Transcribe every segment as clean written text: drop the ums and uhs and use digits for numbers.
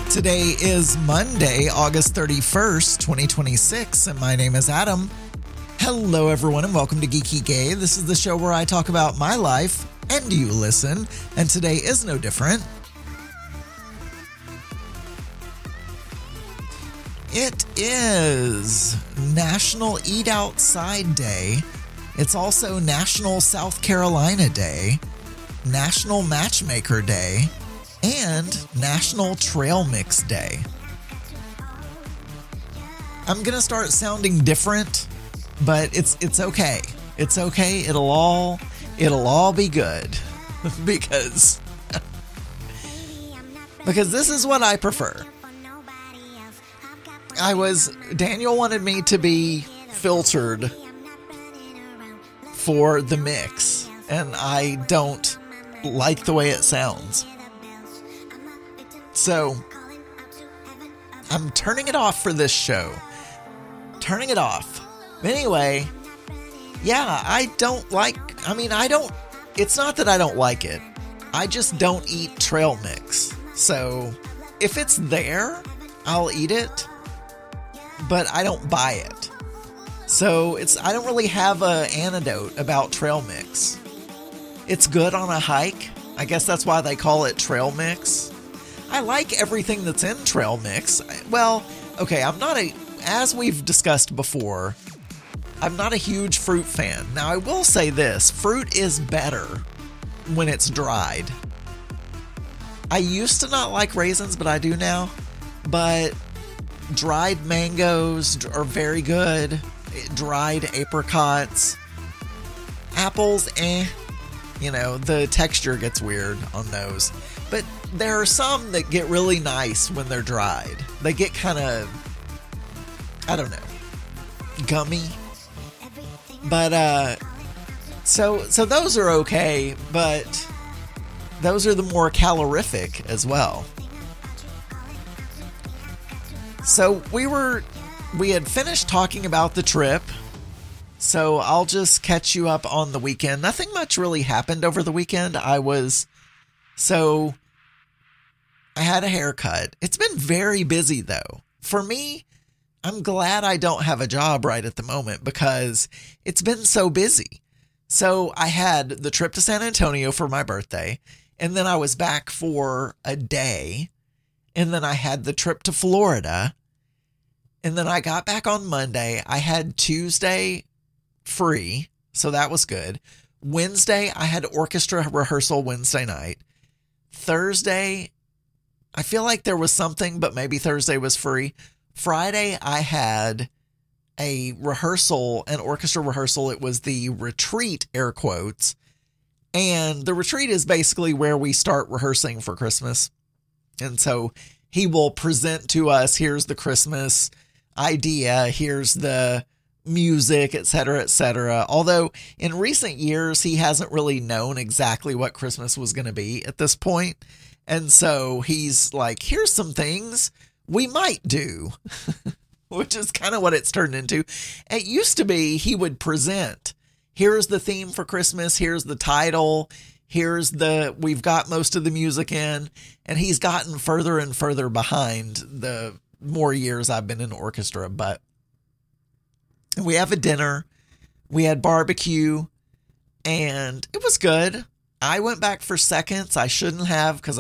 Today is Monday, August 31st, 2026, and my name is Adam. Hello, everyone, and welcome to Geeky Gay. This is the show where I talk about my life, and you listen, and today is no different. It is National Eat Outside Day. It's also National South Carolina Day, National Matchmaker Day, and National Trail Mix Day. I'm going to start sounding different, but it's okay. It's okay. It'll all be good because this is what I prefer. Daniel wanted me to be filtered for the mix, and I don't like the way it sounds. So, I'm turning it off for this show. Turning it off. Anyway, yeah, it's not that I don't like it. I just don't eat trail mix. So, if it's there, I'll eat it, but I don't buy it. So, I don't really have an antidote about trail mix. It's good on a hike. I guess that's why they call it trail mix. I like everything that's in trail mix. Well, okay, as we've discussed before, I'm not a huge fruit fan. Now, I will say this, fruit is better when it's dried. I used to not like raisins, but I do now. But dried mangoes are very good. Dried apricots. Apples, the texture gets weird on those. But there are some that get really nice when they're dried. They get kind of, gummy. But, so those are okay, but those are the more calorific as well. So we had finished talking about the trip, so I'll just catch you up on the weekend. Nothing much really happened over the weekend. I had a haircut. It's been very busy, though. For me, I'm glad I don't have a job right at the moment because it's been so busy. So I had the trip to San Antonio for my birthday, and then I was back for a day, and then I had the trip to Florida, and then I got back on Monday. I had Tuesday free, so that was good. Wednesday, I had orchestra rehearsal Wednesday night. Thursday, I feel like there was something, but maybe Thursday was free. Friday, I had an orchestra rehearsal. It was the retreat, air quotes. And the retreat is basically where we start rehearsing for Christmas. And so he will present to us, here's the Christmas idea, here's the music, etc., etc. Although in recent years, he hasn't really known exactly what Christmas was going to be at this point. And so he's like, here's some things we might do, which is kind of what it's turned into. It used to be he would present, here's the theme for Christmas, here's the title, we've got most of the music in, and he's gotten further and further behind the more years I've been in orchestra. But we have a dinner, we had barbecue, and it was good. I went back for seconds. I shouldn't have because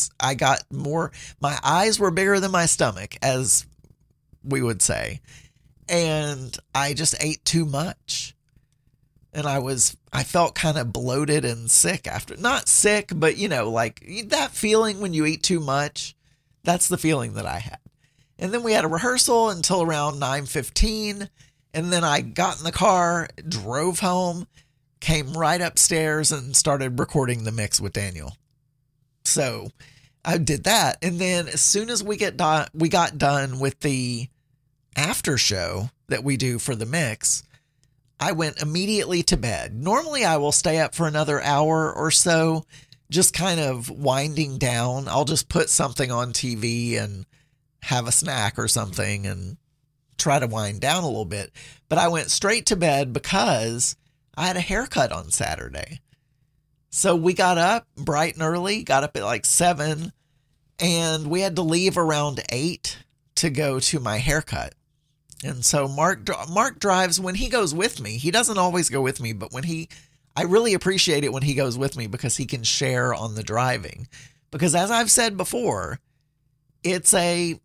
my eyes were bigger than my stomach, as we would say. And I just ate too much. And I felt kind of bloated and sick after. Not sick, but like that feeling when you eat too much. That's the feeling that I had. And then we had a rehearsal until around 9:15. And then I got in the car, drove home, came right upstairs and started recording the mix with Daniel. So I did that. And then as soon as we got done with the after show that we do for the mix, I went immediately to bed. Normally I will stay up for another hour or so, just kind of winding down. I'll just put something on TV and have a snack or something and try to wind down a little bit. But I went straight to bed because I had a haircut on Saturday. So we got up bright and early, got up at like 7, and we had to leave around 8 to go to my haircut. And so Mark drives when he goes with me. He doesn't always go with me, but I really appreciate it when he goes with me because he can share on the driving. Because as I've said before, it's around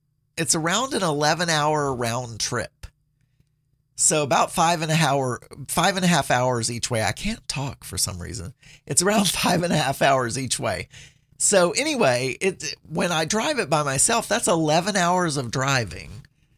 an 11-hour round trip. So about 5.5 hours each way. I can't talk for some reason. It's around 5.5 hours each way. So anyway, when I drive it by myself, that's 11 hours of driving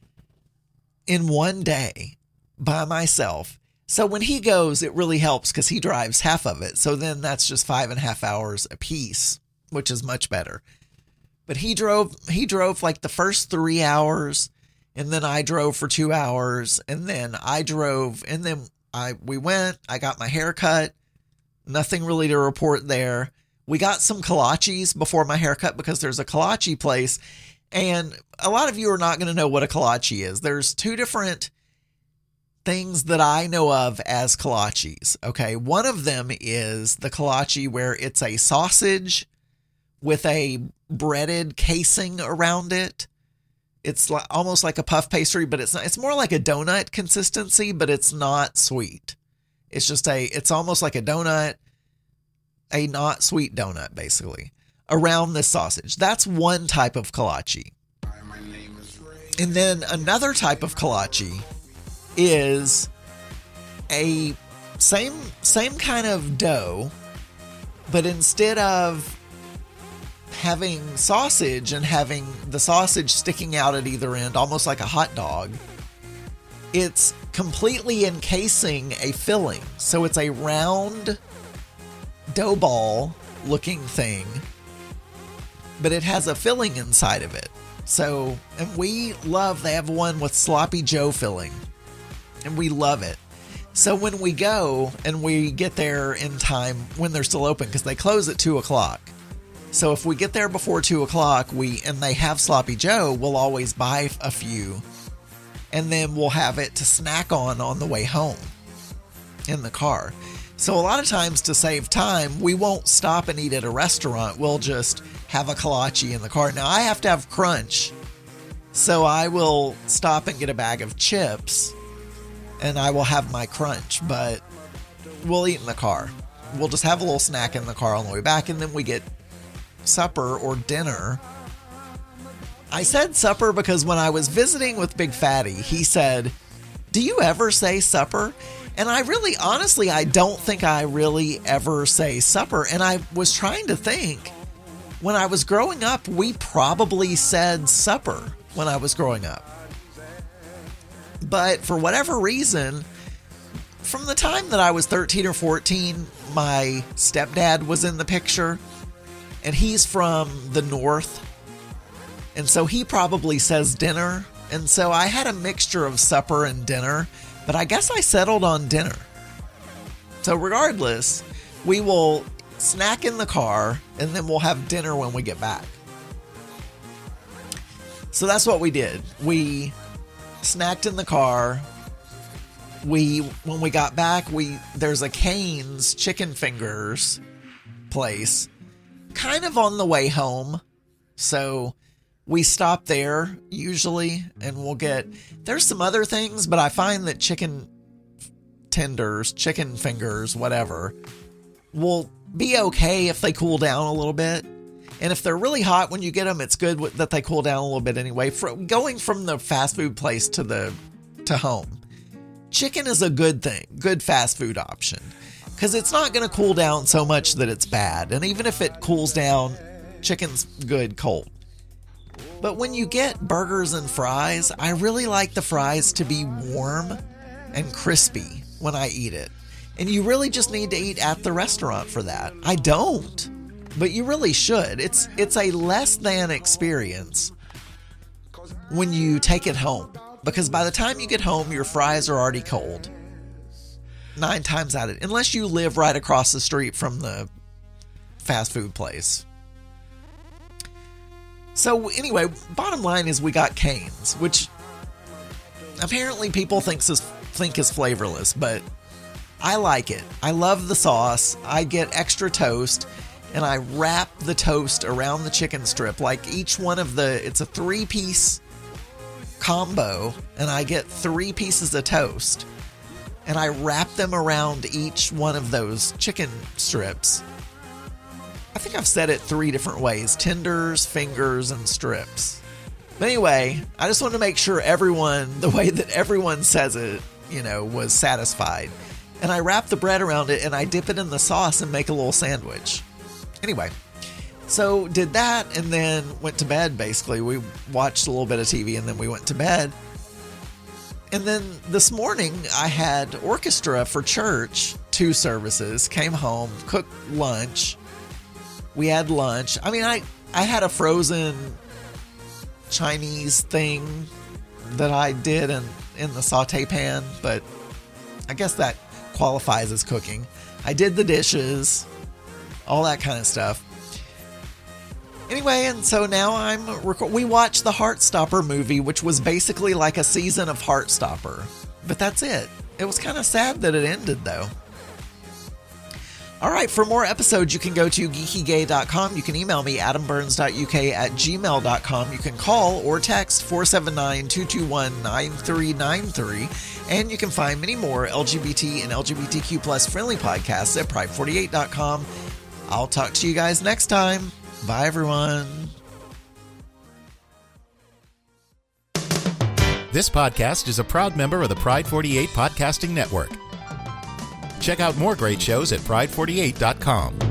in one day by myself. So when he goes, it really helps because he drives half of it. So then that's just 5.5 hours a piece, which is much better. But he drove like the first 3 hours, and then I drove for 2 hours, and then I drove, and then we went, I got my hair cut. Nothing really to report there. We got some kolaches before my haircut because there's a kolache place. And a lot of you are not going to know what a kolache is. There's two different things that I know of as kolaches. Okay. One of them is the kolache where it's a sausage with a breaded casing around it. It's almost like a puff pastry, but it's not. It's more like a donut consistency, but it's not sweet. It's almost like a donut, a not sweet donut, basically, around this sausage. That's one type of kolache. And then another type of kolache is a same kind of dough, but instead of having sausage and having the sausage sticking out at either end, almost like a hot dog, it's completely encasing a filling. So it's a round dough ball looking thing, but it has a filling inside of it. So, and they have one with Sloppy Joe filling, and we love it. So when we go and we get there in time when they're still open, because they close at 2:00. So if we get there before 2:00, and they have Sloppy Joe, we'll always buy a few, and then we'll have it to snack on the way home in the car. So a lot of times, to save time, we won't stop and eat at a restaurant. We'll just have a kolache in the car. Now, I have to have crunch, so I will stop and get a bag of chips, and I will have my crunch, but we'll eat in the car. We'll just have a little snack in the car on the way back, and then we get supper or dinner. I said supper because when I was visiting with Big Fatty, he said, "Do you ever say supper?" And honestly, I don't think I really ever say supper. And I was trying to think, when I was growing up, we probably said supper when I was growing up. But for whatever reason, from the time that I was 13 or 14, my stepdad was in the picture, and he's from the north. And so he probably says dinner. And so I had a mixture of supper and dinner, but I guess I settled on dinner. So regardless, we will snack in the car, and then we'll have dinner when we get back. So that's what we did. We snacked in the car. When we got back, there's a Cane's chicken fingers place kind of on the way home. So we stop there usually, and there's some other things, but I find that chicken tenders, chicken fingers, whatever, will be okay if they cool down a little bit. And if they're really hot when you get them, it's good that they cool down a little bit anyway. Going from the fast food place to home, chicken is a good thing, good fast food option, because it's not going to cool down so much that it's bad. And even if it cools down, chicken's good cold. But when you get burgers and fries, I really like the fries to be warm and crispy when I eat it. And you really just need to eat at the restaurant for that. I don't, but you really should. It's a less than experience when you take it home, because by the time you get home, your fries are already cold. 9 times out of it, unless you live right across the street from the fast food place. So anyway, bottom line is we got Cane's, which apparently people think is flavorless, but I like it. I love the sauce. I get extra toast, and I wrap the toast around the chicken strip. Like each one of it's a 3-piece combo, and I get 3 pieces of toast, and I wrap them around each one of those chicken strips. I think I've said it 3 different ways: tenders, fingers, and strips. But anyway, I just wanted to make sure the way that everyone says it, was satisfied. And I wrap the bread around it, and I dip it in the sauce and make a little sandwich. Anyway, so did that, and then went to bed, basically. We watched a little bit of TV, and then we went to bed. And then this morning, I had orchestra for church, 2 services, came home, cooked lunch. We had lunch. I mean, I had a frozen Chinese thing that I did in the saute pan, but I guess that qualifies as cooking. I did the dishes, all that kind of stuff. Anyway, and so now we watched the Heartstopper movie, which was basically like a season of Heartstopper, but that's it. It was kind of sad that it ended, though. All right, for more episodes, you can go to geekygay.com. You can email me, adamburns.uk@gmail.com. You can call or text 479-221-9393. And you can find many more LGBT and LGBTQ plus friendly podcasts at pride48.com. I'll talk to you guys next time. Bye, everyone. This podcast is a proud member of the Pride 48 Podcasting Network. Check out more great shows at pride48.com.